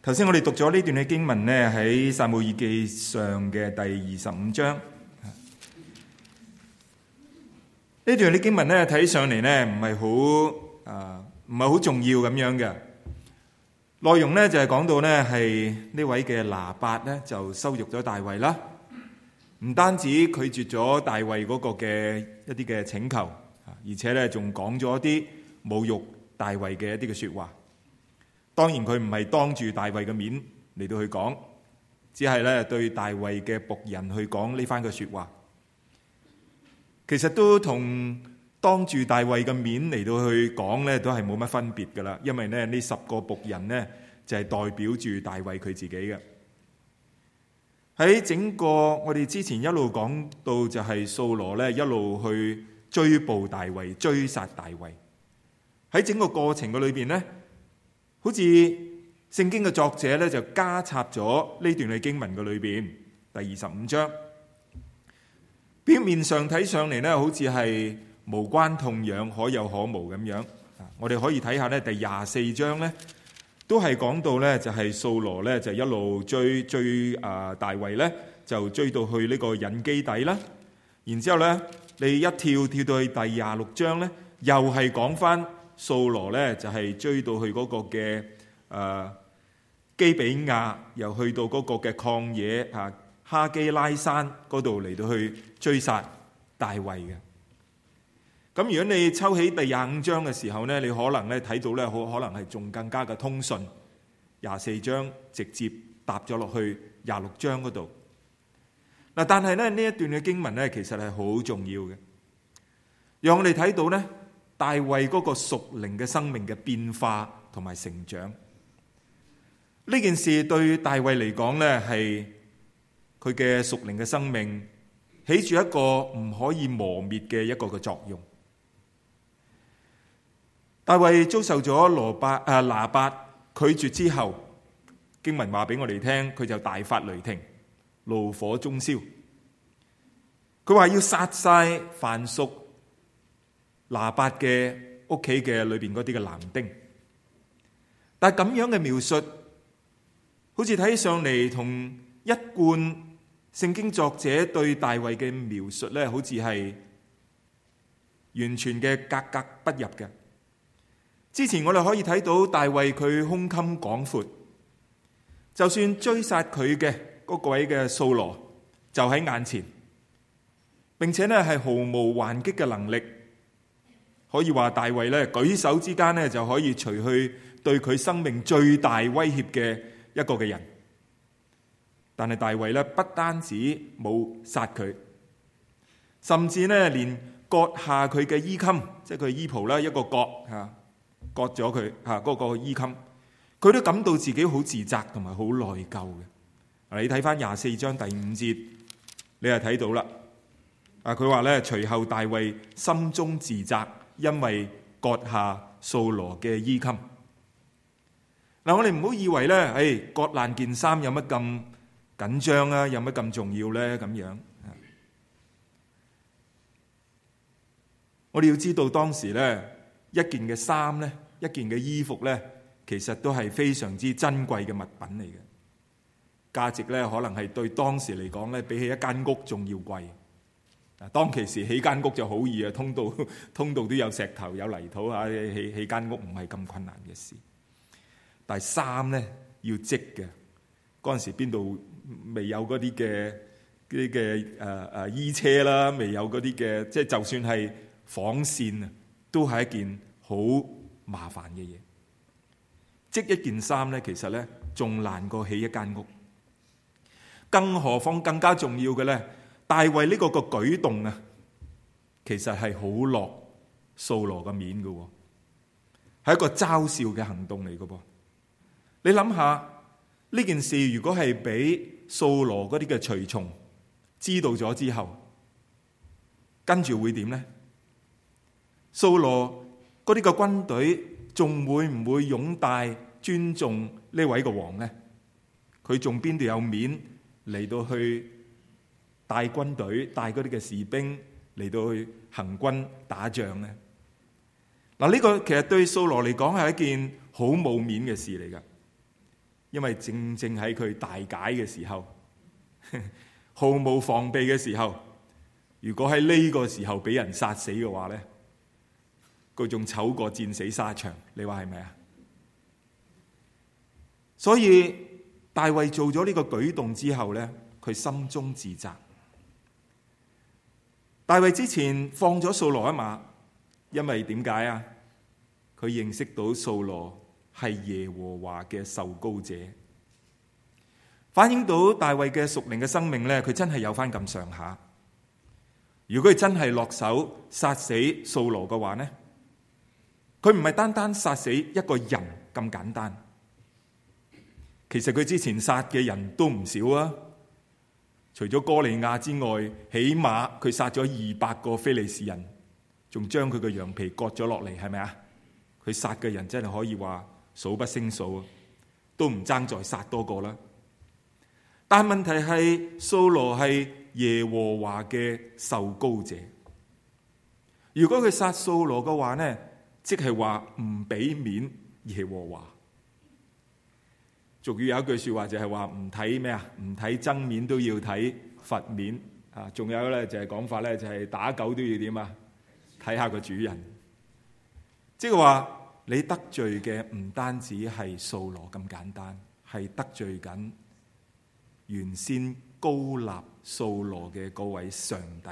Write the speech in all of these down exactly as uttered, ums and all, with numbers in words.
頭先我哋讀咗呢段嘅經文呢，喺撒母耳記上嘅第二十五章。呢段嘅經文呢，睇上嚟呢，唔係好啊，唔係好重要咁樣嘅內容呢，就係講到呢係呢位嘅拿八呢就羞辱咗大衛啦，唔單止拒絕咗大衛嗰個嘅一啲嘅請求，而且呢仲講咗一啲侮辱大衛嘅一啲嘅說話。當然佢唔係當住大衛嘅面嚟到去講，只係咧對大衛嘅僕人去講呢番嘅說話。其實都同當住大衛嘅面嚟到去講咧，都係冇乜分別噶啦。因為咧呢十個僕人呢，就係代表住大衛佢自己嘅。喺整個我哋之前一路講到就係掃羅咧一路去追捕大衛、追殺大衛。喺整個過程嘅裏邊呢，好似聖經嘅作者咧就加插咗呢段嘅經文嘅裏邊，第二十五章。表面上睇上嚟咧，好似係無關痛癢、可有可無咁樣。我哋可以睇下咧，第廿四章咧，都係講到咧，就係掃羅咧就一路追追啊大衛咧，就追到去呢個隱基底啦。然之後咧，你一跳跳到去第廿六章咧，又係講翻。掃羅咧就係追到去嗰個嘅誒基比亞，又去到嗰個嘅曠野啊哈基拉山嗰度嚟到去追殺大衛嘅。咁如果你抽起第廿五章嘅時候咧，你可能咧睇到咧，好可能係仲更加嘅通順。廿四章直接搭咗落去廿六章嗰度。嗱，但係咧呢一段嘅經文咧，其實係好重要嘅，讓我哋睇到咧。大衛嗰個屬靈嘅生命嘅變化同埋成長，呢件事對大衛嚟講呢，係佢嘅屬靈嘅生命起住一個唔可以磨滅嘅一個嘅作用。大衛遭受咗羅巴啊拿八拒絕之後，經文話俾我哋聽，佢就大發雷霆，怒火中燒。佢話要殺晒凡屬拿八嘅屋企嘅裏邊嗰啲嘅男丁，但係咁樣嘅描述，好似睇上嚟同一貫聖經作者對大衛嘅描述咧，好似係完全嘅格格不入嘅。之前我哋可以睇到大衛佢胸襟廣闊，就算追殺佢嘅嗰個位嘅掃羅就喺眼前，並且咧係毫無還擊嘅能力。可以話大衛咧舉手之間咧就可以除去對佢生命最大威脅嘅一個嘅人，但係大衛咧不單止冇殺佢，甚至咧連割下佢嘅衣襟，即係佢衣袍啦，一個割吓割咗佢吓嗰個衣襟，佢都感到自己好自責同埋好內疚嘅。你睇翻廿四章第五節，你就睇到啦。啊，佢話咧隨後大衛心中自責。因為割下掃羅嘅衣襟。嗱，我哋唔好以為咧，誒，割爛件衫有乜咁緊張啊？有乜咁重要咧？咁樣，我哋要知道當時咧，一件嘅衫咧，一件嘅衣服咧，其實都係非常之珍貴嘅物品嚟嘅，價值咧可能係對當時嚟講咧，比起一間屋仲要貴。當其時起間屋就好易啊，通道通道都有石頭有泥土啊，起起間屋唔係咁困難嘅事。但係衫咧要織嘅，嗰陣時邊度未有嗰啲嘅啲嘅誒誒衣車啦，未有嗰啲嘅，即係就算係紡線啊，都係一件好麻煩嘅嘢。織一件衫咧，其實咧仲難過起一間屋，更何況更加重要嘅咧。大衛呢個個舉動啊，其實係好落掃羅嘅面嘅，係一個嘲笑嘅行動嚟嘅噃。你諗下呢件事，如果係俾掃羅嗰啲嘅隨從知道咗之後，跟住會點呢？掃羅嗰啲嘅軍隊仲會唔會擁戴尊重呢位嘅王呢？佢仲邊度有面嚟到去帶軍隊、帶嗰啲嘅士兵嚟到去行軍打仗呢？嗱，呢個其實對掃羅嚟講係一件好冇面嘅事嚟噶， 因為正正喺佢大解嘅時候，毫無防備嘅時候，如果喺呢個時候俾人殺死嘅話咧，佢仲醜過戰死沙場，你話係咪啊？所以大衛做咗呢個舉動之後咧，佢心中自責。大衛之前放咗掃羅一馬，因為點解啊？佢認識到掃羅係耶和華嘅受膏者，反映到大衛嘅屬靈嘅生命咧，佢真係有翻咁上下。如果佢真係落手殺死掃羅嘅話呢，佢唔係單單殺死一個人咁簡單。其實佢之前殺嘅人都唔少啊，除咗哥利亞之外，起碼佢殺咗二百個非利士人，仲將佢嘅羊皮割咗落嚟，係咪啊？佢殺嘅人真係可以話數不勝數，都唔爭再殺多個啦。但問題係掃羅係耶和華嘅受膏者，如果佢殺掃羅嘅話呢，即係話唔俾面耶和華。俗語有一句說話就係話唔睇咩啊？唔睇僧面都要睇佛面啊！仲有咧就係講法咧，就係打狗都要點啊？睇下個主人。即係話你得罪嘅唔單止係掃羅咁簡單，係得罪緊原先高立掃羅嘅嗰位上帝。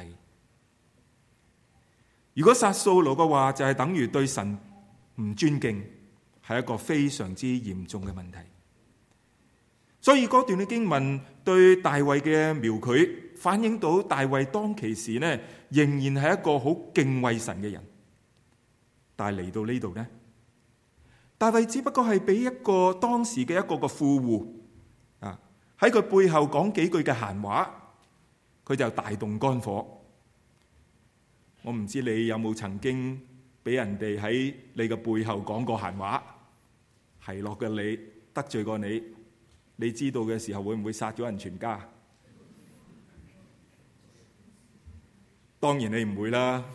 如果殺掃羅嘅話，就係等於對神唔尊敬，係一個非常之嚴重嘅問題。所以嗰段嘅經文對大衛嘅描繪，反映到大衛當其時呢，仍然係一個好敬畏神嘅人。但係嚟到呢度呢，大衛只不過係俾一個當時嘅一個個富戶啊，喺佢背後講幾句嘅閒話，佢就大動肝火。我唔知你有冇曾經俾人哋喺你嘅背後講過閒話，係落嘅你得罪過你。你知道嘅時候會唔會殺咗人全家？當然你唔會啦，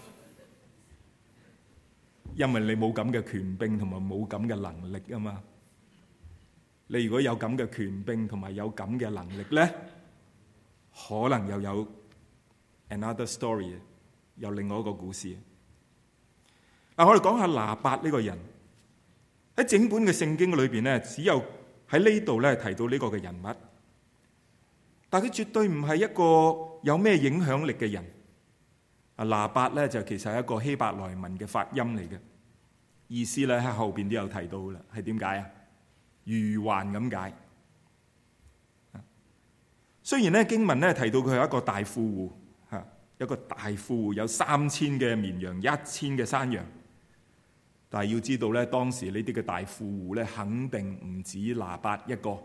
因為你冇咁嘅權柄同埋冇咁嘅能力啊嘛。你如果有咁嘅權柄同埋有咁嘅能力咧，可能又有 another story， 有另外一個故事。嗱，我哋講下拿八呢個人，喺整本嘅聖經裏邊咧，只有喺呢度咧提到呢個嘅人物，但佢絕對唔係一個有咩影響力嘅人。啊，拿八咧就其實係一個希伯來文嘅發音嚟嘅，意思咧喺後邊都有提到啦，係點解啊？愚頑咁解。雖然咧經文咧提到佢係一個大富戶，吓一個大富戶有三千嘅綿羊，一千嘅山羊。但係要知道咧，當時呢啲嘅大富戶咧，肯定唔止拿八一個。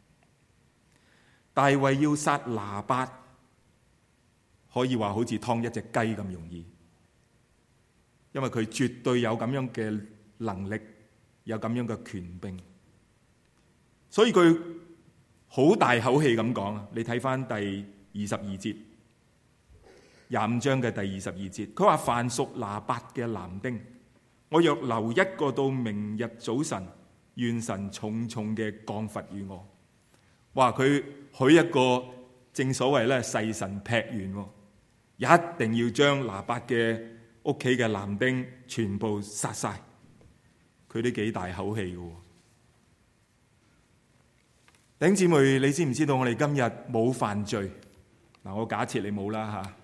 大衛要殺拿八，可以話好似劏一隻雞咁容易，因為佢絕對有咁樣嘅能力，有咁樣嘅權柄，所以佢好大口氣咁講啊！你睇翻第二十二節，廿五章嘅第二十二節，佢話：凡屬拿八嘅男丁，我若留一個到明日早晨，願神重重嘅降罰與我。話佢許一個正所謂咧誓神劈願，一定要將拿八嘅屋企嘅男丁全部殺晒。佢都幾大口氣嘅。弟兄姊妹，你知唔知道我哋今日冇犯罪？嗱，我假設你冇啦吓。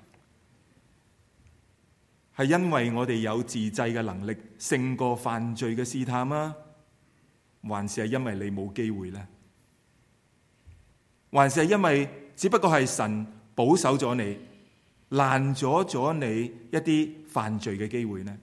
係因為我哋有自制嘅能力勝過犯罪嘅試探啊，還是係因為你冇機會呢？還是係因為只不過係神保守咗你，攔阻咗你一啲犯罪嘅機會呢？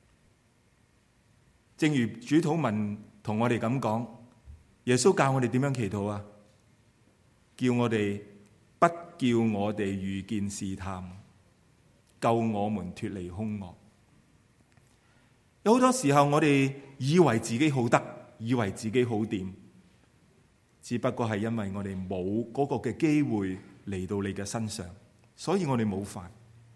正如主禱文同我哋咁講，耶穌教我哋點樣祈禱啊？叫我哋不叫我哋遇見試探，救我們脫離兇惡。有好多時候我哋以為自己好得，以為自己好掂，只不過係因為我哋冇嗰個嘅機會嚟到你嘅身上，所以我哋冇犯。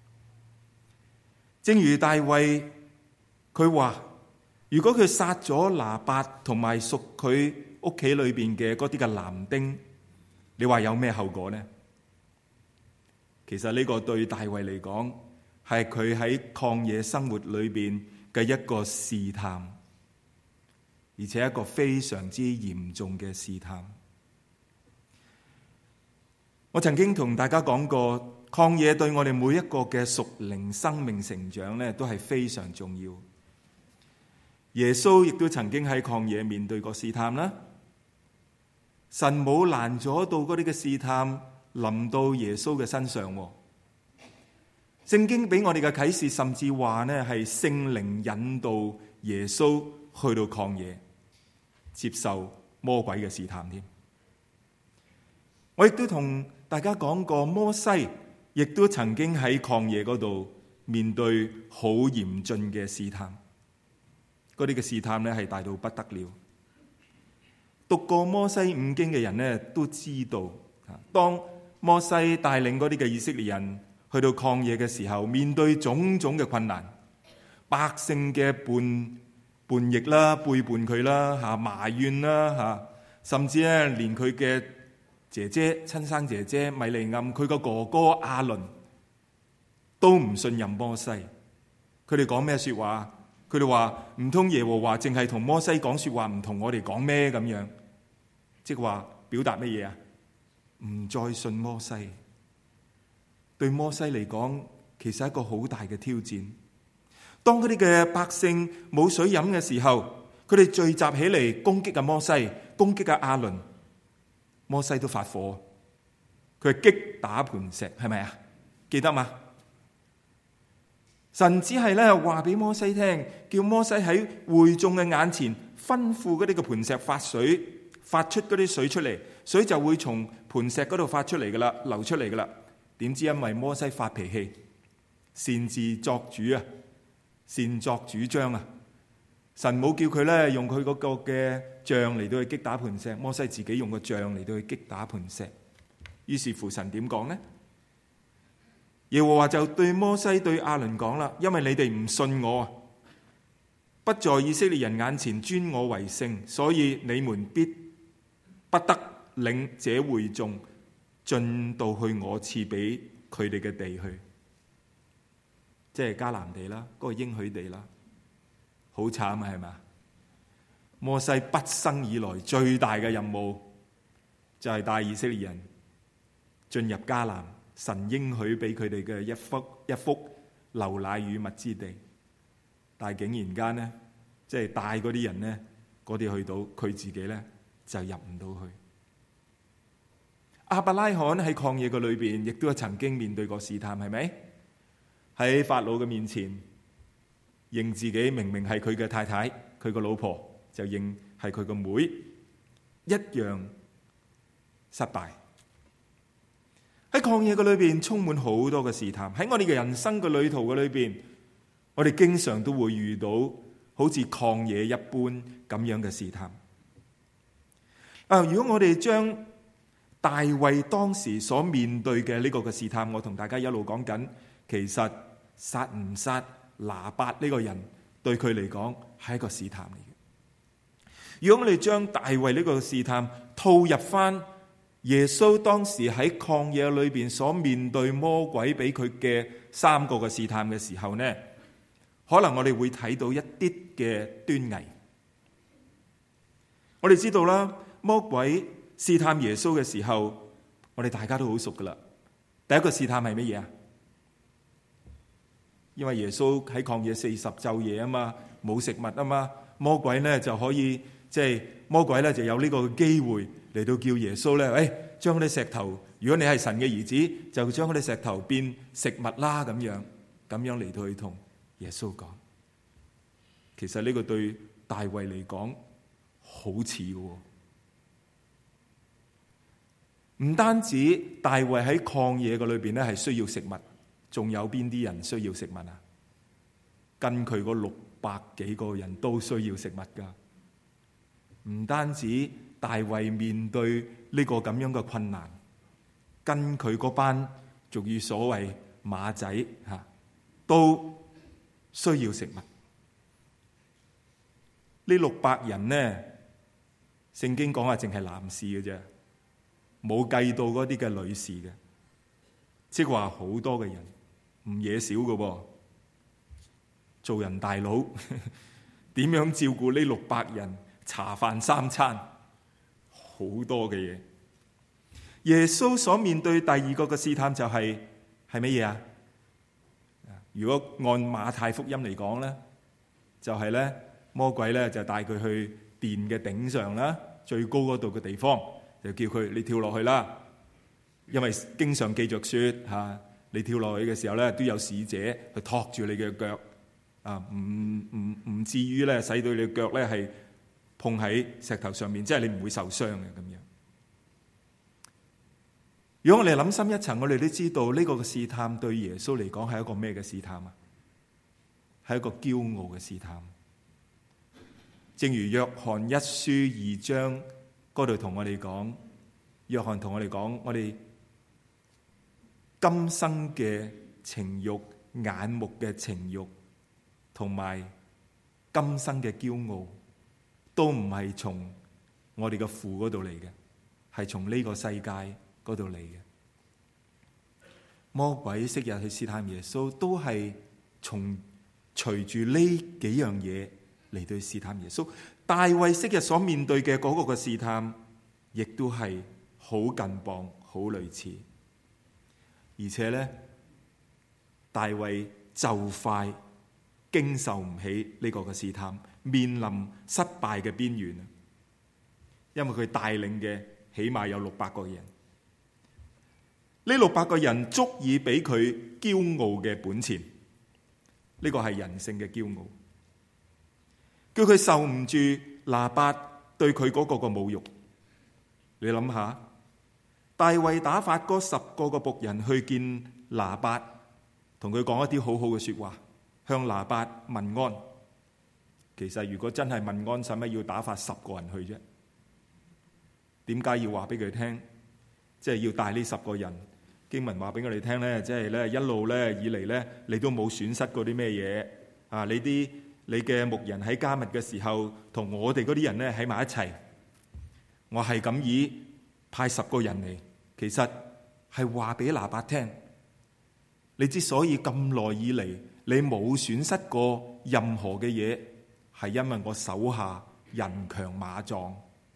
正如大衛佢話，如果佢殺咗拿八同埋屬佢屋企裏邊嘅嗰啲嘅男丁，你話有咩後果呢？其實呢個對大衛嚟講，係佢喺曠野生活裏邊嘅一個試探，而且一個非常之嚴重嘅試探。我曾經同大家講過，曠野對我哋每一個嘅屬靈生命成長咧，都係非常重要。耶穌亦都曾經喺曠野面對過試探啦。神冇攔阻到嗰啲嘅試探臨到耶穌嘅身上。聖經俾我哋嘅啟示，甚至話呢係聖靈引導耶穌去到曠野接受魔鬼嘅試探添。我亦都同大家講過，摩西亦都曾經喺曠野嗰度面對好嚴峻嘅試探。嗰啲嘅試探呢係大到不得了。讀過摩西五經嘅人呢都知道，當摩西帶領嗰啲嘅以色列人去到曠野嘅時候，面對種種嘅困難，百姓嘅叛叛逆啦、背叛佢啦、吓埋怨啦、吓甚至咧連佢嘅姐姐、親生姐姐米利暗，佢個哥哥亞倫都唔信任摩西。佢哋講咩說話？佢哋話唔通耶和華淨係同摩西講說話，唔同我哋講咩咁樣？即係話表達乜嘢啊？唔再信摩西。對摩西嚟講，其實係一個好大嘅挑戰。當嗰啲嘅百姓冇水飲嘅時候，佢哋聚集起嚟攻擊阿摩西，攻擊阿亞倫。摩西都發火，佢係擊打磐石，係咪啊？記得嘛？神只係咧話俾摩西聽，叫摩西喺會眾嘅眼前吩咐嗰啲嘅磐石發水，發出嗰啲水出嚟，水就會從磐石嗰度發出嚟噶啦，流出嚟噶啦。點知因為摩西發脾氣，擅自作主啊，擅作主張啊，神冇叫佢咧用佢嗰個嘅杖嚟到去擊打磐石，摩西自己用個杖嚟到去擊打磐石。於是乎神點講呢？耶和華就對摩西對亞倫講啦，因為你哋唔信我啊，不在以色列人眼前尊我為聖，所以你們必不得領這會眾進到去我賜俾佢哋嘅地去，即係迦南地啦，嗰個應許地啦。好慘啊，係嘛？摩西畢生以來最大嘅任務就係帶以色列人進入迦南，神應許俾佢哋嘅一幅一幅流奶與蜜之地。但係竟然間呢，即係帶嗰啲人呢，嗰啲去到，佢自己呢就入唔到去。亞伯拉罕喺曠野嘅裏邊，亦都係曾經面對過試探，係咪？喺法老嘅面前，認自己明明係佢嘅太太，佢個老婆就認係佢個妹，一樣失敗。喺曠野嘅裏邊，充滿好多嘅試探。喺我哋嘅人生嘅旅途嘅裏邊，我哋經常都會遇到好似曠野一般咁樣嘅試探。啊，如果我哋將大衛當時所面對嘅呢個嘅試探，我同大家一路講緊，其實殺唔殺拿八呢個人對佢嚟講係一個試探嚟嘅。如果我哋將大衛呢個試探套入翻耶穌當時喺曠野裏邊所面對魔鬼俾佢嘅三個嘅試探嘅時候呢，可能我哋會睇到一啲嘅端倪。我哋知道啦，魔鬼試探耶穌嘅時候，我哋大家都好熟噶啦。第一個試探係乜嘢啊？因為耶穌喺曠野四十晝夜啊嘛，冇食物啊嘛，魔鬼呢就可以即係、就是、魔鬼呢就有呢個機會嚟到叫耶穌呢，誒、哎，將嗰啲石頭，如果你係神嘅兒子，就將嗰啲石頭變食物啦，咁樣咁樣嚟到去同耶穌講。其實呢個對大衛嚟講好似嘅。唔單止大衛喺曠野嘅裏邊咧係需要食物，仲有邊啲人需要食物啊？跟佢嗰六百幾個人都需要食物噶。唔單止大衛面對呢個咁樣嘅困難，跟佢嗰班俗語所謂馬仔吓，都需要食物。呢六百人呢， 聖經講話淨係男士嘅啫，冇計到嗰啲嘅女士嘅，即係話好多嘅人唔嘢少嘅喎。做人大佬點樣照顧呢六百人茶飯三餐，好多嘅嘢。耶穌所面對第二個嘅試探就係係乜嘢啊？如果按馬太福音嚟講咧，就係咧魔鬼咧就帶佢去殿嘅頂上啦，最高嗰度嘅地方，就叫佢你跳落去啦。因為經常記着說吓，你跳落去嘅時候咧，都有使者去托住你嘅腳啊，唔唔唔至於咧使到你嘅腳咧係碰喺石頭上面，即係你唔會受傷嘅咁樣。如果我哋諗深一層，我哋都知道呢個嘅試探對耶穌嚟講係一個咩嘅試探啊？係一個驕傲嘅試探。正如約翰一書二章嗰度同我哋講，約翰同我哋講，我哋今生嘅情慾、眼目嘅情慾，同埋今生嘅驕傲，都唔係從我哋嘅父嗰度嚟嘅，係從呢個世界嗰度嚟嘅。魔鬼昔日去試探耶穌，都係從隨住呢幾樣嘢嚟對試探耶穌。大衛昔日所面對嘅嗰個嘅試探，亦都係好近磅、好類似。而且咧，大衛就快經受唔起呢個嘅試探，面臨失敗嘅邊緣。因為佢帶領嘅起碼有六百個人，呢六百個人足以俾佢驕傲嘅本錢。呢個係人性嘅驕傲，叫佢受唔住拿八對佢嗰個嘅侮辱。你諗下，大衛打發嗰十個個僕人去見拿八，同佢講一啲好好嘅說話，向拿八問安。其實如果真係問安，使乜要打發十個人去啫？點解要話俾佢聽？即係要帶呢十個人。經文話俾我哋聽咧，即係咧一路咧以嚟咧，你都冇損失過啲咩嘢啊！你啲你嘅牧人喺迦密嘅時候，同我哋嗰啲人咧喺埋一齊。我係咁以派十個人嚟，其實係話俾拿八聽。你之所以咁耐以嚟，你冇損失過任何嘅嘢，係因為我手下人強馬壯。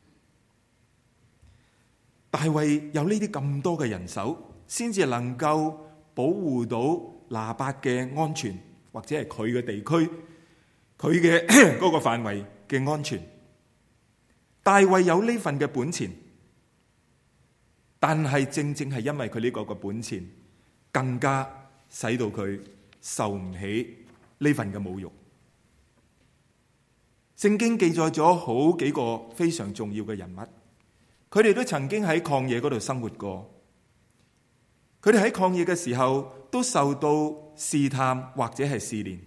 大衛有呢啲咁多嘅人手，先至能夠保護到拿八嘅安全，或者係佢嘅地區，佢嘅嗰個範圍嘅安全。大衛有呢份嘅本錢，但係正正係因為佢呢個嘅本錢，更加使到佢受唔起呢份嘅侮辱。聖經記載咗好幾個非常重要嘅人物，佢哋都曾經喺曠野嗰度生活過。佢哋喺曠野嘅時候都受到試探或者係試煉，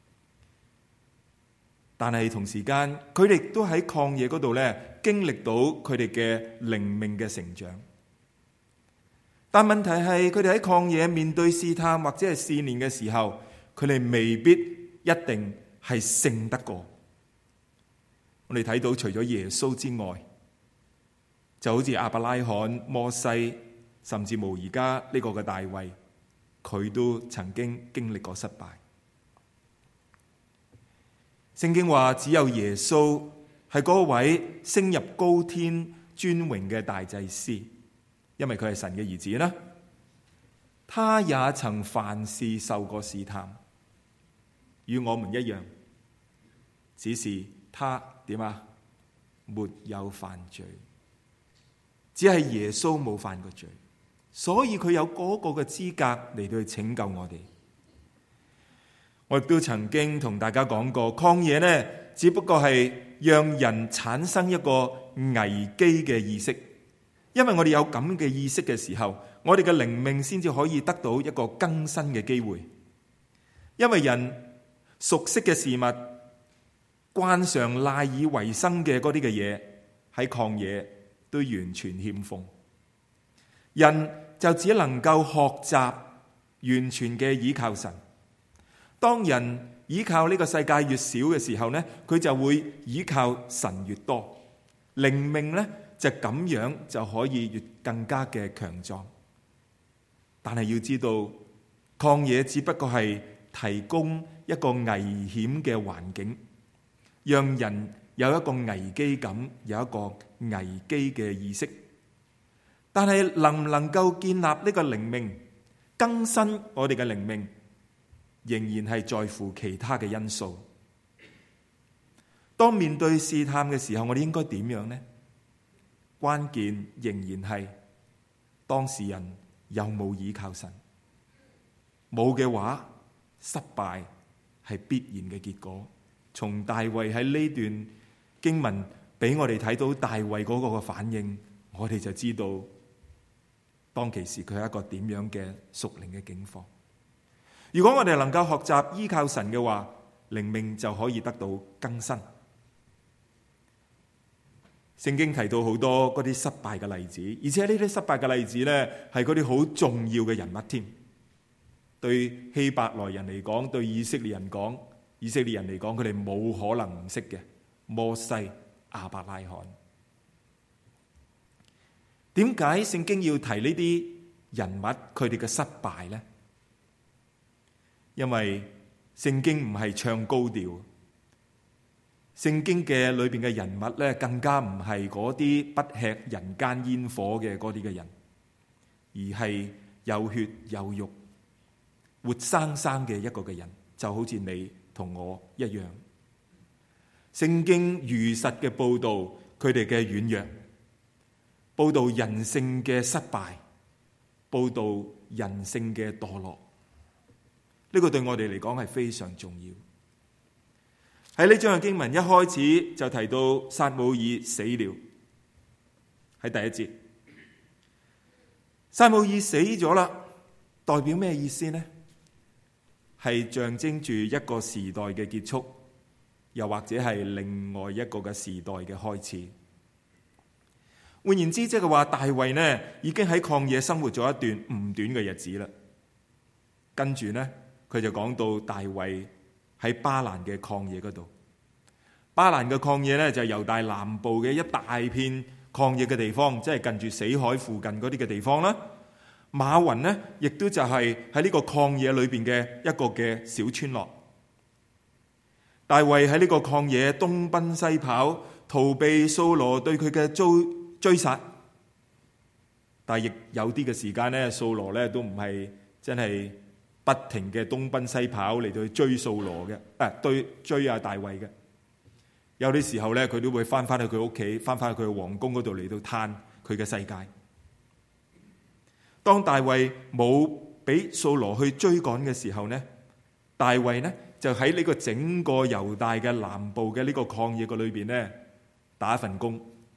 但係同時間佢哋都喺曠野嗰度咧經歷到佢哋嘅靈命嘅成長。但問題係佢哋喺曠野面對試探或者係試煉嘅時候，佢哋未必一定係勝得過。我哋睇到除咗耶穌之外，就好似亞伯拉罕、摩西，甚至乎而家呢個嘅大衛，佢都曾經經歷過失敗。聖經話只有耶穌係嗰位升入高天尊榮嘅大祭司，因為佢係神嘅兒子啦。他也曾凡事受過試探，與我們一樣，只是他點啊？沒有犯罪，只係耶穌冇犯過罪。所以佢有嗰個嘅資格嚟到去拯救我哋。我亦都曾經同大家講過，曠野呢，只不過係讓人產生一個危機嘅意識。因為我哋有咁嘅意識嘅時候，我哋嘅靈命先至可以得到一個更新嘅機會。因為人熟悉嘅事物，慣常賴以為生嘅嗰啲嘅嘢，喺曠野都完全欠奉。人就只能夠學習完全嘅倚靠神。當人倚靠呢個世界越少嘅時候呢，佢就會倚靠神越多。 靈命咧就咁樣就可以越更加嘅強壯。但係要知道，曠野只不過係提供一個危險嘅環境，讓人有一個危機感，有一個危機嘅意識。但係能唔能夠建立呢個靈命，更新我哋嘅靈命，仍然係在乎其他嘅因素。當面對試探嘅時候，我哋應該點樣呢？關鍵仍然係當事人有冇依靠神。冇嘅話，失敗係必然嘅結果。從大衛喺呢段經文俾我哋睇到大衛嗰個嘅反應，我哋就知道當其時佢係一個點樣嘅屬靈嘅境況。如果我哋能夠學習依靠神嘅話，靈命就可以得到更新。聖經提到好多嗰啲失敗嘅例子，而且呢啲失敗嘅例子呢，係嗰啲好重要嘅人物添。對希伯來人嚟講，對以色列人講，以色列人嚟講，佢哋冇可能唔識嘅。摩西、亞伯拉罕，點解聖經要提呢啲人物佢哋嘅失敗呢？因為聖經唔係唱高調。聖經嘅裏邊嘅人物咧，更加唔係嗰啲不吃人間煙火嘅嗰啲嘅人，而係有血有肉、活生生嘅一個嘅人，就好似你同我一樣。聖經如實嘅報道佢哋嘅軟弱，報道人性嘅失敗，報道人性嘅墮落。呢個對我哋嚟講係非常重要。喺呢章嘅經文一開始就提到撒母耳死了，喺第一節，撒母耳死咗啦，代表咩意思呢？係象徵住一個時代嘅結束，又或者係另外一個嘅時代嘅開始。換言之，即係話大衛呢已經喺曠野生活咗一段唔短嘅日子啦。跟住呢，佢就講到大衛喺巴蘭嘅曠野嗰度，巴蘭嘅曠野咧就係猶大南部嘅一大片曠野嘅地方，即係近住死海附近嗰啲嘅地方啦。馬雲呢，亦都就係喺呢個曠野裏邊嘅一個嘅小村落。大衛喺呢個曠野東奔西跑，逃避掃羅對佢嘅追追殺。但係亦有啲嘅時間呢，掃羅咧都唔係真係不停嘅東奔西跑嚟到去追掃羅嘅，誒對追阿大衛嘅。有啲時候咧，佢都會翻翻去佢屋企，翻翻去佢嘅皇宮嗰度嚟到探佢嘅世界。當大衛冇俾掃羅去追趕嘅時候呢，大衛呢就喺呢個整個猶大嘅南部嘅呢個曠野個裏邊呢打一份工。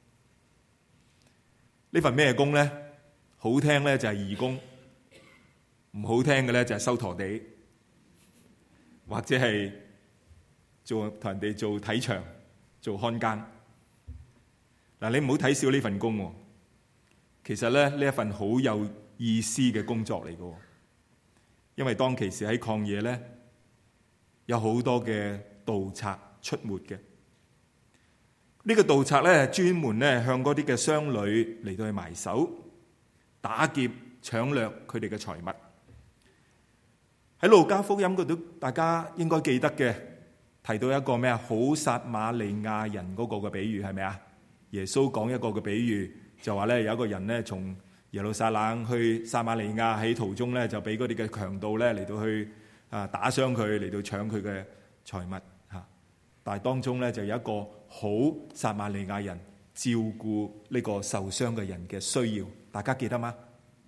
呢份咩工呢？好聽咧就係義工。唔好聽嘅咧就係收陀地，或者係做同人哋做睇場、做看更。嗱，你唔好睇少呢份工。其實咧呢一份好有意思嘅工作嚟嘅，因為當其時喺曠野咧有好多嘅盜賊出沒嘅。呢個盜賊咧專門咧向嗰啲嘅商旅嚟到去埋手、打劫、搶掠佢哋嘅財物。喺路加福音嗰度，大家應該記得嘅，提到一個咩啊？好撒瑪利亞人嗰個嘅比喻係咪啊？耶穌講一個嘅比喻，就話咧有一個人咧從耶路撒冷去撒瑪利亞，喺途中咧就俾嗰啲嘅強盜咧嚟到去啊打傷佢，嚟到搶佢嘅財物嚇。但係當中咧就有一個好撒瑪利亞人照顧呢個受傷嘅人嘅需要，大家記得嗎？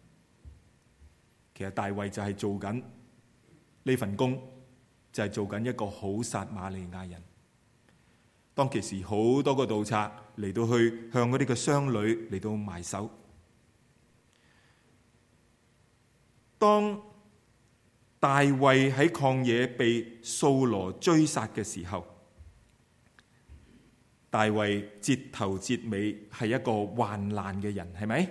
其實大衛就係做緊呢份工，就係做緊一個好撒瑪利亞人。當其時好多個盜賊嚟到去向嗰啲嘅商旅嚟到埋手。當大衛喺曠野被掃羅追殺嘅時候，大衛徹頭徹尾係一個患難嘅人，係咪？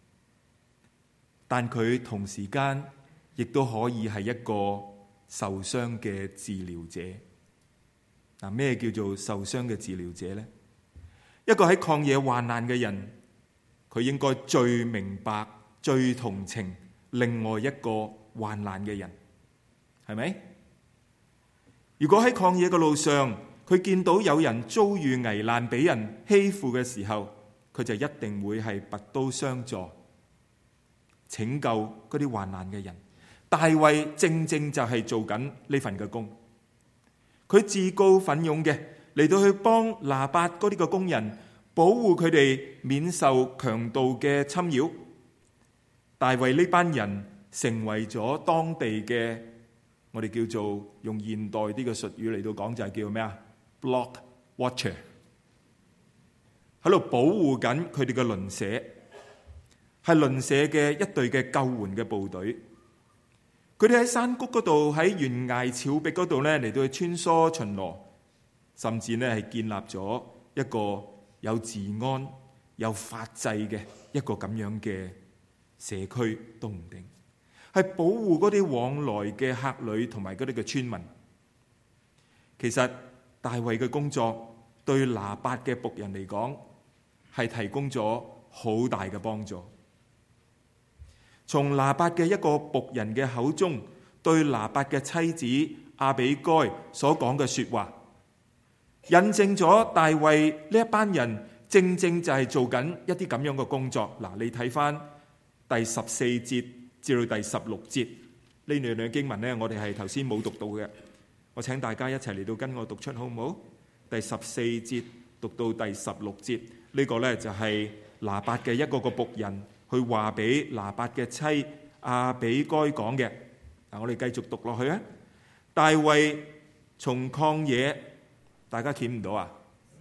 但佢同時間亦都可以係一個受傷嘅治療者。嗱，咩叫做受傷嘅治療者呢？ 一個喺曠野患難嘅人，佢應該最明白、最同情另外一個患難嘅人，係咪？如果喺曠野嘅路上，佢見到有人遭遇危難，俾人欺負嘅時候，佢就一定會係拔刀相助，拯救嗰啲患難嘅人。大衛正正就係做緊呢份嘅工，佢自告奮勇嘅嚟到去幫拿八嗰啲嘅工人，保護佢哋免受強盜嘅侵擾。大衛呢班人成為咗當地嘅，我哋叫做用現代啲嘅術語嚟到講就係叫咩啊？Block Watcher， 喺度保護緊佢哋嘅鄰舍，係鄰舍嘅一隊嘅救援嘅部隊。佢哋喺山谷嗰度，喺懸崖峭壁嗰度咧嚟到去穿梭巡邏，甚至咧係建立咗一個有治安、有法制嘅一個咁樣嘅社區都唔定，係保護嗰啲往來嘅客旅同埋嗰啲嘅村民。其實大衛嘅工作對拿八嘅僕人嚟講係提供咗好大嘅幫助。從拿八嘅一個僕人嘅口中對拿八嘅妻子亞比該所講嘅說話，印證咗大衛呢一班人正正就係做緊一啲咁樣嘅工作。嗱，你睇翻第十四節至到第十六節呢兩段經文呢，我哋係頭先冇讀到嘅，我請大家一齊嚟到跟我讀出好唔好？第十四節讀到第十六節，呢個呢就係拿八嘅一個個僕人去話俾拿八嘅妻亞比該講嘅。嗱，我哋繼續讀落去啊！大衛從曠野，大家見唔到啊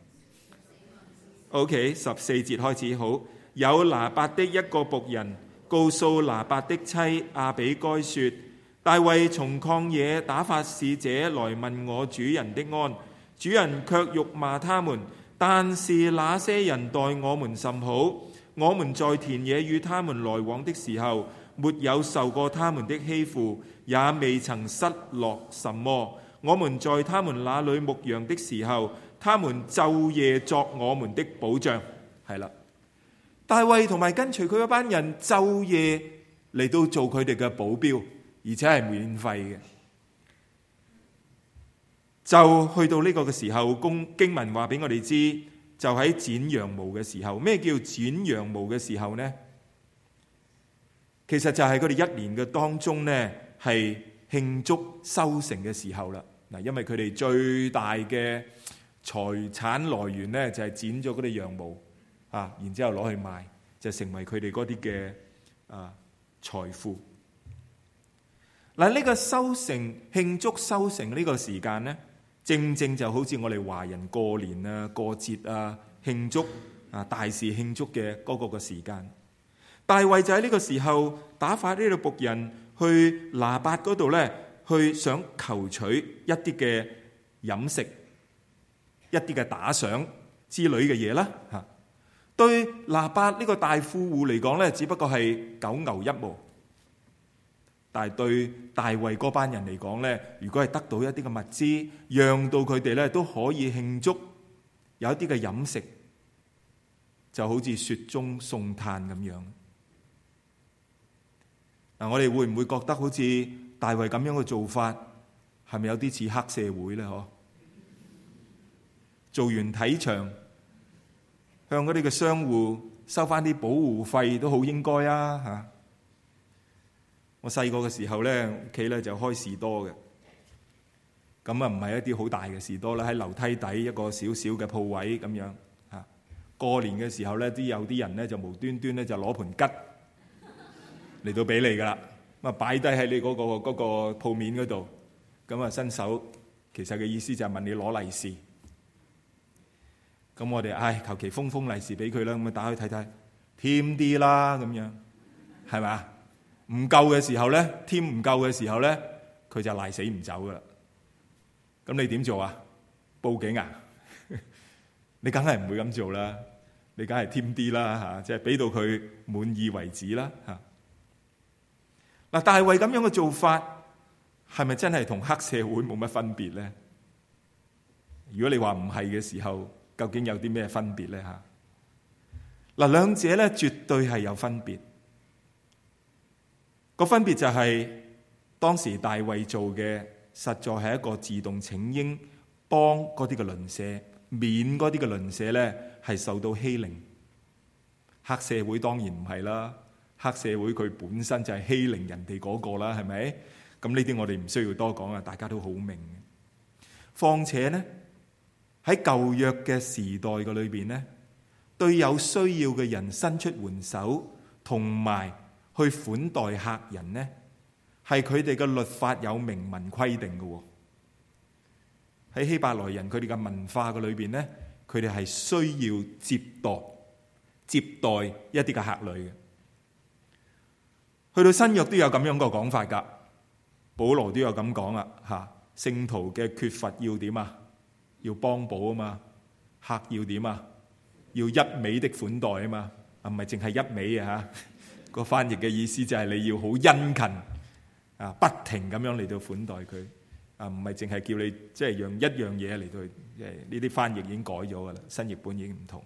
？OK， 十四節開始。好，有拿八的一個僕人告訴拿八的妻亞比該說：大衛從曠野打發使者來問我主人的安，主人卻辱罵他們。但是那些人待我們甚好，我們在田野與他們來往的時候，沒有受過他們的欺負，也未曾失落什麼。我們在他們那裏牧羊的時候，他們晝夜作我們的保障。係啦，大衛同埋跟隨佢嗰班人晝夜嚟到做佢哋嘅保鏢，而且係免費嘅。就去到呢個嘅時候，經文話俾我哋知，就喺剪羊毛嘅時候。咩叫剪羊毛嘅時候呢？其實就係佢哋一年嘅當中呢，係慶祝收成嘅時候啦。嗱，因為佢哋最大嘅財產來源呢，就係剪咗嗰啲羊毛啊，然之後攞去賣，就成為佢哋嗰啲嘅啊財富。嗱，呢個收成慶祝收成呢個時間呢，正正就好似我哋華人過年啊、過節啊、慶祝啊大事慶祝嘅嗰個個時間。大衛就喺呢個時候打發呢個僕人去拿八嗰度咧，去想求取一啲嘅飲食、一啲嘅打賞之類嘅嘢啦。吓，對拿八呢個大富戶嚟講咧，只不過係九牛一毛。但係對大衛嗰班人嚟講咧，如果係得到一啲嘅物資，讓到佢哋咧都可以慶祝，有一啲嘅飲食，就好似雪中送炭咁樣。嗱，我哋會唔會覺得好似大衛咁樣嘅做法，係咪有啲似黑社會咧？嗬，做完體場，向嗰啲嘅商戶收翻啲保護費都好應該啊！吓。我細個嘅時候咧，屋企咧就開士多嘅，咁啊唔係一啲好大嘅士多啦，喺樓梯底一個小小嘅鋪位咁樣嚇。過年嘅時候咧，啲有啲人咧就無端端咧就攞盤桔嚟到俾你噶啦，咁啊擺低喺你嗰個嗰個鋪面嗰度，咁啊伸手，其實嘅意思就係問你攞利是。咁我哋唉求其封封利是俾佢啦，咁啊打開睇睇，添啲啦咁樣，係咪啊？唔夠嘅時候咧，添唔夠嘅時候咧，佢就賴死唔走噶啦。咁你點做啊？報警啊？你梗係唔會咁做啦，你梗係添啲啦吓，即係俾到佢滿意為止啦吓。嗱，大衛咁樣嘅做法，係咪真係同黑社會冇乜分別咧？如果你話唔係嘅時候， 究竟有啲咩分別呢？嚇嗱，兩者咧絕對係有分別。個分別就係、是、當時大衛做嘅，實在係一個自動請纓，幫嗰啲嘅鄰舍，免嗰啲嘅鄰舍咧係受到欺凌。黑社會當然唔係啦，黑社會佢本身就係欺凌人哋嗰個啦，係咪？咁呢啲我哋唔需要多講啊，大家都好明嘅。況且呢，喺舊約嘅時代嘅裏邊呢，對有需要嘅人伸出援手，同埋去款待客人呢，係佢哋嘅律法有明文規定嘅。喺希伯來人佢哋嘅文化嘅裏邊呢，佢哋係需要接待接待一啲嘅客旅嘅。去到新約都有咁樣個講法噶，保羅都有咁講啊，吓，聖徒嘅缺乏要點啊？要幫補啊嘛，客要點啊？要一味的款待啊嘛，啊唔係淨係一味啊吓。個翻譯嘅意思就係你要好殷勤啊，不停咁樣嚟到款待佢啊，唔係淨係叫你即係用一樣嘢嚟到，誒呢啲翻譯已經改咗噶啦，新譯本已經唔同。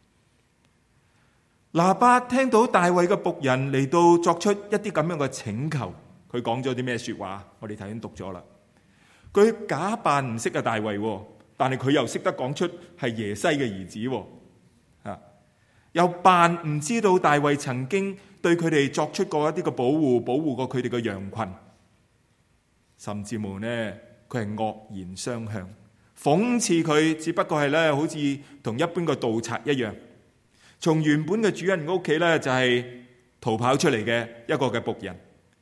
拿八聽到大衛嘅僕人嚟到作出一啲咁樣嘅請求，佢講咗啲咩說話？我哋頭先讀咗啦。佢假扮唔識啊大衛，但係佢又識得講出係耶西嘅兒子，啊，又扮唔知道大衛曾經對佢哋作出過一啲嘅保護，保護過佢哋嘅羊群，甚至乎呢，佢係惡言相向，諷刺佢，只不過係咧好似同一般嘅盜賊一樣。從原本嘅主人屋企咧，就係逃跑出嚟嘅一個嘅僕人。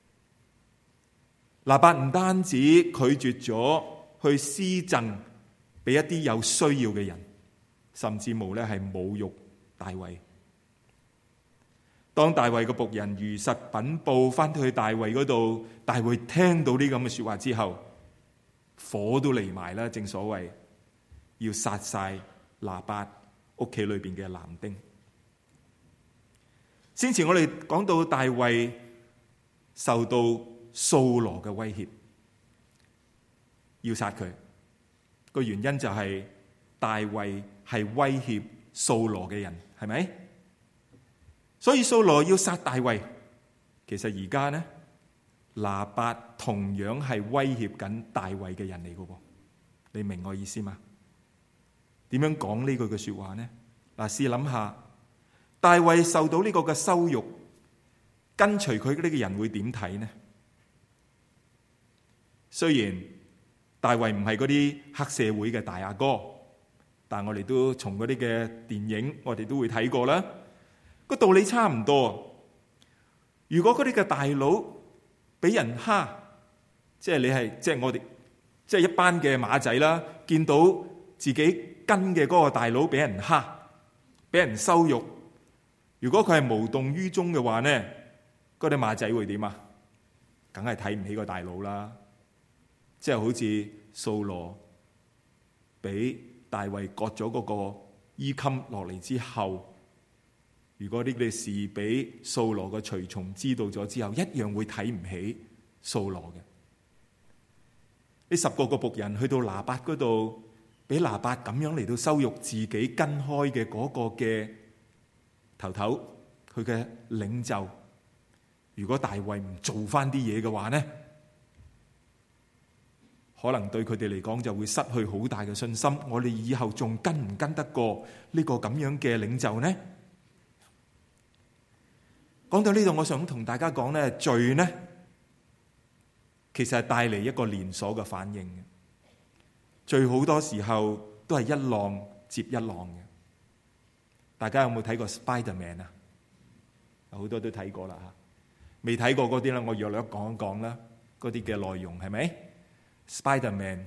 拿八唔單止拒絕咗去施贈俾一啲有需要嘅人，甚至無咧係侮辱大衛。當大衛嘅僕人如實稟報翻到去大衛嗰度，大衛聽到呢咁嘅說話之後，火都嚟埋啦。正所謂要殺晒拿八屋企裏邊嘅男丁。先前我哋講到大衛受到掃羅嘅威脅，要殺佢，個原因就係大衛係威脅掃羅嘅人，係咪？所以掃羅要殺大衛。其實而家呢，拿八同樣係威脅緊大衛嘅人嚟嘅噃，你明我意思嗎？點樣講呢句嘅說話呢？嗱，試諗下。大衛受到呢個嘅羞辱，跟隨佢呢個人會點睇呢？雖然大衛唔係嗰啲黑社會嘅大阿哥，但我哋都從嗰啲嘅電影，我哋都會睇過啦。個道理差唔多。如果嗰啲嘅大佬俾人蝦，即係你係即係我哋即係一班嘅馬仔啦，見到自己跟嘅嗰個大佬俾人蝦，俾人羞辱。如果佢係無動於衷嘅話呢，嗰啲馬仔會點啊？梗係睇唔起個大佬啦！即係好似掃羅俾大衛割咗嗰個衣襟落嚟之後，如果呢啲事俾掃羅嘅隨從知道咗之後，一樣會睇唔起掃羅嘅。呢十個個僕人去到拿八嗰度，俾拿八咁樣嚟到羞辱自己跟開嘅嗰個嘅頭頭，佢嘅領袖。如果大衛唔做翻啲嘢嘅話呢，可能對佢哋嚟講就會失去好大嘅信心。我哋以後仲跟唔跟得過呢個咁樣嘅領袖呢？講到呢度，我想同大家講呢，罪呢其實係帶嚟一個連鎖嘅反應嘅。罪好多時候都係一浪接一浪嘅。大家有冇睇過 Spider-Man 啊？好多都睇過啦吓。未睇過嗰啲咧，我約略講一講啦。嗰啲嘅內容係咪 Spider-Man？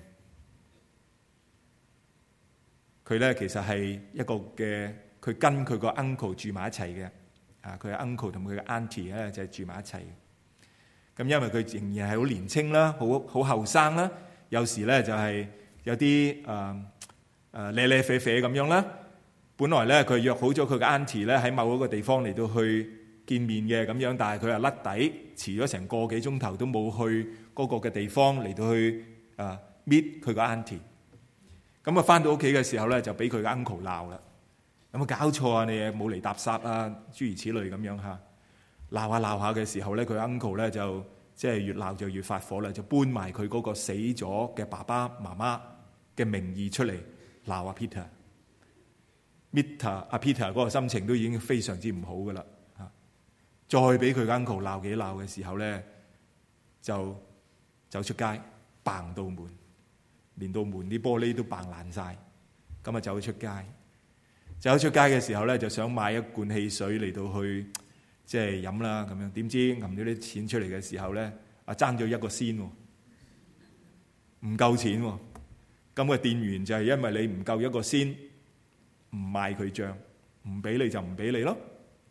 佢咧其實係一個嘅，佢跟佢個 uncle 住埋一齊嘅。啊，佢嘅 uncle 同佢嘅 auntie 咧就係住埋一齊。咁因為佢仍然係好年青啦，好好後生啦，有時咧就係有啲誒誒咧咧啡啡咁樣啦。本來咧佢約好咗佢嘅 auntie 咧喺某一個地方嚟到去見面嘅咁樣，但係佢又甩底，遲咗成個幾鐘頭都冇去嗰個嘅地方嚟到去啊 meet 佢個 auntie。 咁啊翻到屋企嘅時候咧，就俾佢嘅 uncle 鬧啦。有冇搞錯啊？你冇嚟搭霎啊？諸如此類咁樣嚇，鬧下鬧下嘅時候咧，佢 uncle 咧就即係越鬧就越發火啦，就搬埋佢嗰個死咗嘅爸爸媽媽嘅名義出嚟鬧阿 Peter。Peter 阿 Peter 嗰個心情都已經非常之唔好噶啦嚇，再俾佢 uncle 鬧幾鬧嘅時候咧，就走出街嘭到門，連到門啲玻璃都嘭爛晒，咁啊走出街。走出街嘅時候咧，就想買一罐汽水嚟到去即係飲啦咁樣。點知揞咗啲錢出嚟嘅時候咧，啊爭咗一個仙喎，唔夠錢喎。咁個店員就係因為你唔夠一個仙，唔賣佢帳，唔俾你就唔俾你咯。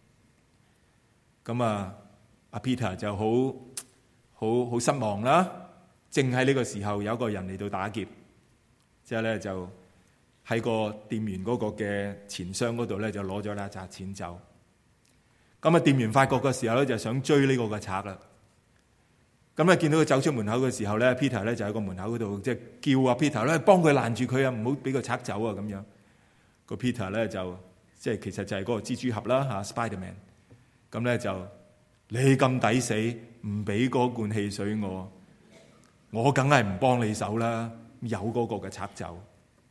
咁啊，阿 Peter 就好好好失望啦。正喺呢個時候，有一個人嚟到打劫，之後咧就喺個店員嗰個嘅錢箱嗰度咧，就攞咗一紮錢走。咁啊，店員發覺嘅時候咧，就想追呢個嘅賊啦。咁咧見到佢走出門口嘅時候咧 ，Peter 咧就喺個門口嗰度，即係叫阿 Peter 咧幫佢攔住佢啊，唔好俾個賊走啊咁樣。個 Peter 咧就即係其實就係嗰個蜘蛛俠啦嚇 ，Spiderman。咁咧就你咁抵死，唔俾嗰罐汽水我，我梗係唔幫你手啦。有嗰個嘅賊走。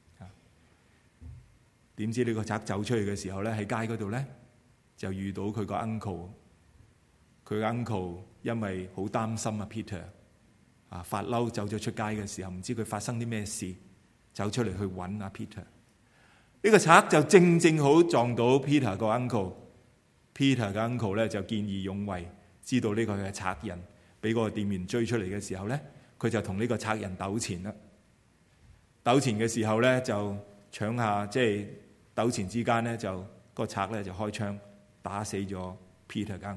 點知呢個賊走出去嘅時候咧，喺街嗰度咧就遇到佢個 uncle， 佢 uncle 因為好擔心啊 Peter 啊發嬲走咗出街嘅時候，唔知佢發生啲咩事，走出嚟去揾阿 Peter。呢個賊就正正好撞到 Peter 個 uncle，Peter 嘅 uncle 咧就見義勇為，知道呢個係賊人，俾嗰個店員追出嚟嘅時候咧，佢就同呢個賊人糾纏啦。糾纏嘅時候咧就搶下即係。糾纏之間咧，就、個賊咧就開槍打死咗 Peter 嘅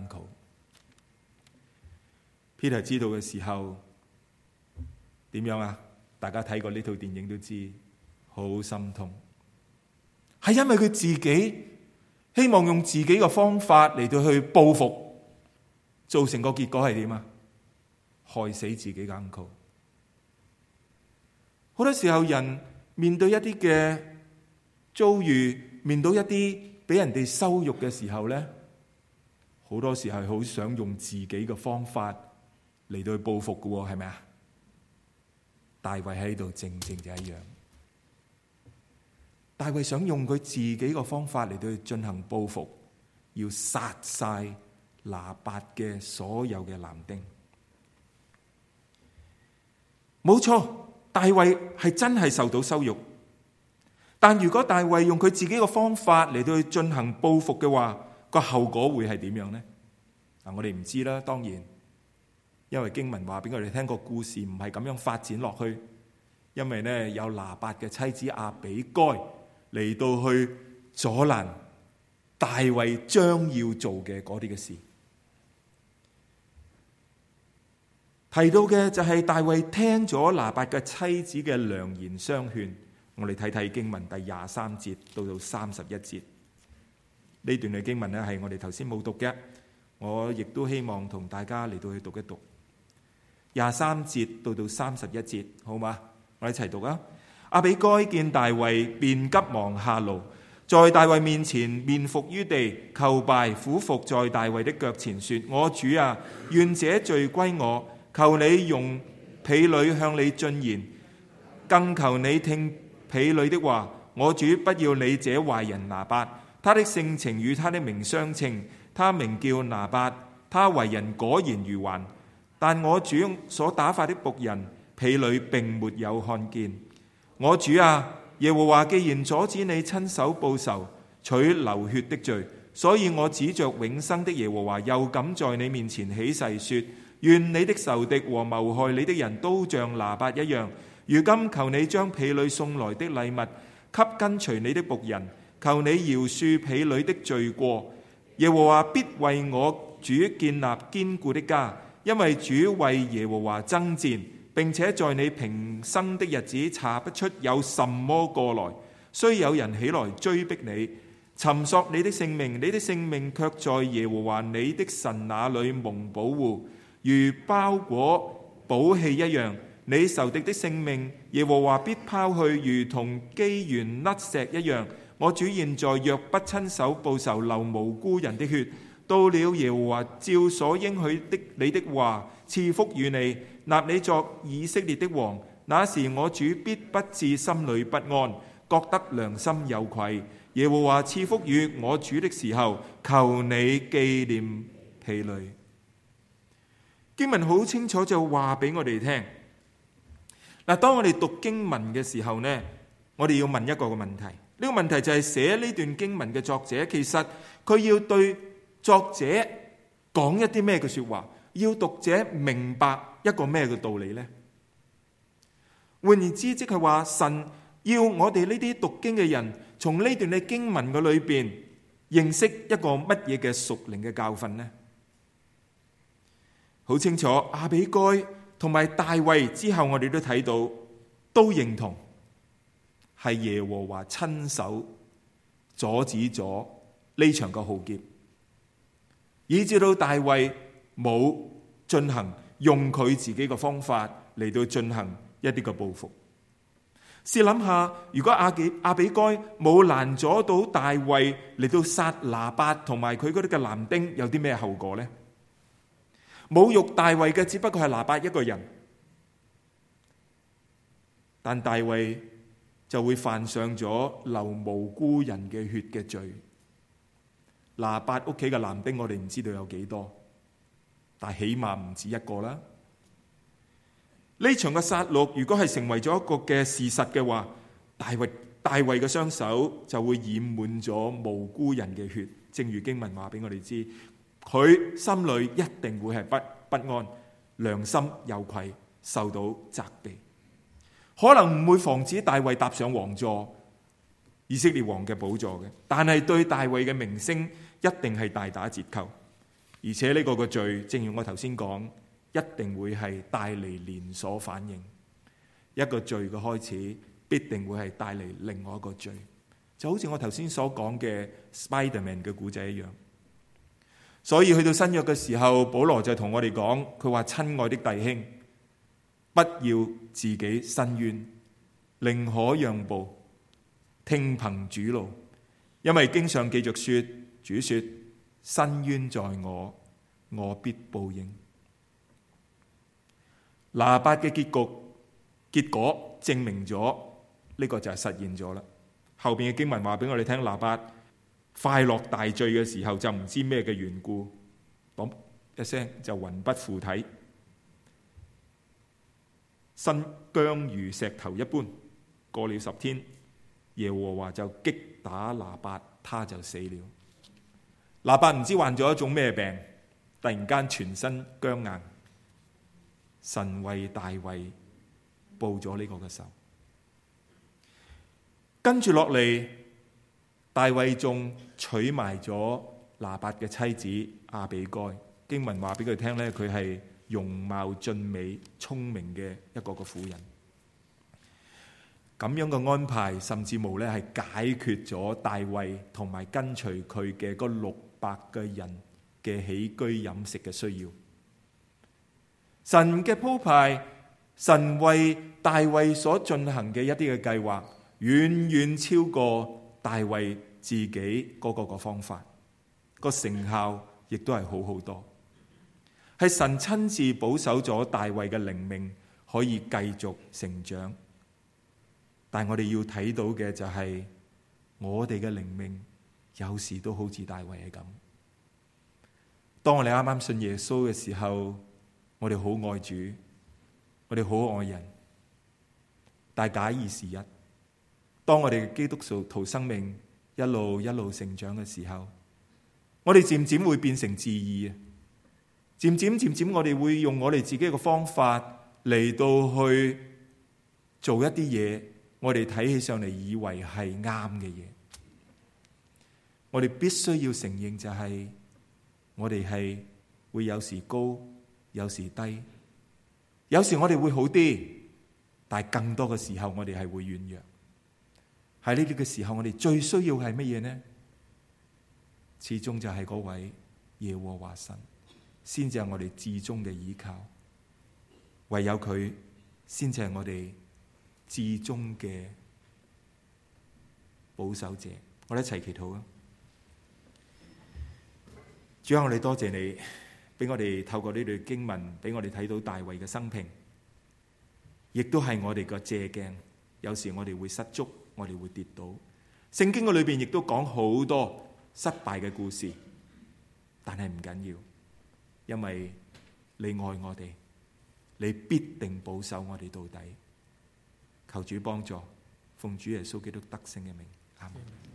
uncle。Peter 知道嘅時候點樣啊？大家睇過呢套電影都知，好心痛。係因為佢自己希望用自己嘅方法嚟到去報復，造成個結果係點啊？害死自己嘅 uncle。好多時候人面對一啲嘅遭遇，面對一啲俾人哋羞辱嘅時候咧，好多時係好想用自己嘅方法嚟到去報復嘅，係咪啊？大衛喺度正正就一樣，大衛想用佢自己嘅方法嚟到去進行報復，要殺晒拿八嘅所有嘅男丁。冇錯，大衛係真係受到羞辱。但如果大衛用佢自己嘅方法嚟到去進行報復嘅話，個後果會係點樣呢？嗱，我哋唔知啦。當然，因為經文話俾我哋聽，個故事唔係咁樣發展落去。因為呢，有拿八嘅妻子亞比該嚟到去阻攔大衛將要做嘅嗰啲嘅事。提到嘅就係大衛聽咗拿八嘅妻子嘅良言相勸。我哋睇睇經文第廿三節到到三十一節，呢段嘅經文呢係我哋頭先冇讀嘅，我亦都希望同大家嚟到去讀一讀廿三節到到三十一節，好嘛？我哋一齊讀啊！亞比該見大衛，便急忙下驢，在大衛面前面伏於地，叩拜，俯伏在大衛的腳前，說：我主啊，願這罪歸我，求你容婢女向你進言，更求你聽婢女的話。我主不要你這壞人拿八，他的性情與他的名相稱，他名叫拿八，他為人果然愚頑。但我主所打發的僕人婢女並沒有看見。我主啊，耶和華既然阻止你親手報仇，取流血的罪，所以我指着永生的耶和華，又敢在你面前起誓說：願你的仇敵和謀害你的人都像拿八一樣。如今求你將婢女送來的禮物給跟隨你的僕人，求你饒恕婢女的罪過。耶和華必為我主建立堅固的家，因為主為耶和華爭戰，並且在你平生的日子查不出有什麼過來。雖有人起來追逼你，尋索你的性命，你的性命卻在耶和華你的神那裏蒙保護，如包裹寶器一樣。 你仇敵的性命，耶和華必拋去，如同機緣甩石一樣。我主現在若不親手報仇，流無辜人的血，到了耶和華照所應許的你的話，賜福與你，立你作以色列的王。那時我主必不至心裏不安，覺得良心有愧。耶和華賜福與我主的時候，求你紀念婢女。經文好清楚就話俾我哋聽。嗱，當我哋讀經文嘅時候呢，我哋要問一個個問題。呢個問題就係寫呢段經文嘅作者，其實佢要對作者講一啲咩嘅說話，要讀者明白一個咩嘅道理呢？換言之，即係話神要我哋呢啲讀經嘅人，從呢段嘅經文嘅裏邊認識一個乜嘢嘅屬靈嘅教訓呢？好清楚，亞比該同埋大衛之後，我哋都睇到，都認同係耶和華親手阻止咗呢場嘅浩劫，以至到大衛冇進行用佢自己嘅方法嚟到進行一啲嘅報復。試諗下，如果亞比亞比該冇攔阻到大衛嚟到殺拿八同埋佢嗰啲嘅男丁，有啲咩後果呢？侮辱大衛嘅只不過係拿八一個人，但大衛就會犯上咗流無辜人嘅血嘅罪。拿八屋企嘅男丁我哋唔知道有幾多，但起碼唔止一個啦。呢場嘅殺戮如果係成為咗一個嘅事實嘅話，大衛大衛嘅雙手就會染滿咗無辜人嘅血。正如經文話俾我哋知，佢心裏一定會係不不安，良心有愧，受到責備。可能唔會防止大衛踏上王座，以色列王嘅寶座嘅，但係對大衛嘅名聲一定係大打折扣。而且呢個個罪，正如我頭先講，一定會係帶嚟連鎖反應。一個罪嘅開始，必定會係帶嚟另外一個罪，就好似我頭先所講嘅 Spiderman 嘅故仔一樣。所以去到新約嘅時候，保羅就同我哋講，佢話：親愛的弟兄，不要自己申冤，寧可讓步，聽憑主怒，因為經上記着說，主說：申冤在我，我必報應。拿八嘅結局結果證明咗呢個就係實現咗啦。後邊嘅經文話俾我哋聽，拿八快樂大醉嘅時候就唔知咩嘅緣故，嘣一聲就魂不附體，身僵如石頭一般。過了十天，耶和華就擊打拿八，他就死了。拿八唔知患咗一種咩病，突然間全身僵硬。神為大衛報咗呢個嘅仇，跟住落嚟，大衛仲娶埋咗拿八嘅妻子亞比該。經文話俾佢聽咧，佢係容貌俊美、聰明嘅一個個婦人。咁樣嘅安排，甚至無咧係解決咗大衛同埋跟隨佢嘅嗰六百個人嘅起居飲食嘅需要。神嘅鋪排，神為大衛所進行嘅一啲嘅計劃，遠遠超過大衛自己嗰個個方法，個成效亦都係好好多。係神親自保守咗大衛嘅靈命可以繼續成長。但我哋要睇到嘅就係，我哋嘅靈命有時都好似大衛係咁。當我哋啱啱信耶穌嘅時候，我哋好愛主，我哋好愛人，但假以時日，當我哋嘅基督徒生命一路一路成長嘅時候，我哋漸漸會變成自義，漸漸漸漸我哋會用我哋自己嘅方法嚟到去做一啲嘢，我哋睇起上嚟以為係啱嘅嘢。我哋必須要承認就係，我哋係會有時高，有時低，有時我哋會好啲，但係更多嘅時候我哋係會軟弱。喺呢啲嘅時候，我哋最需要係乜嘢呢？始終就係嗰位耶和華神，先至係我哋至終嘅依靠。唯有佢先至係我哋至終嘅保守者。我哋一齊祈禱啊！主啊，我哋多謝你，俾我哋透過呢段經文，俾我哋睇到大衛嘅生平，亦都係我哋個借鏡。有時我哋會失足，我哋會跌倒。聖經嘅裏邊亦都講好多失敗嘅故事，但係唔緊要，因為你愛我哋，你必定保守我哋到底。求主幫助，奉主耶穌基督得勝嘅名，阿們。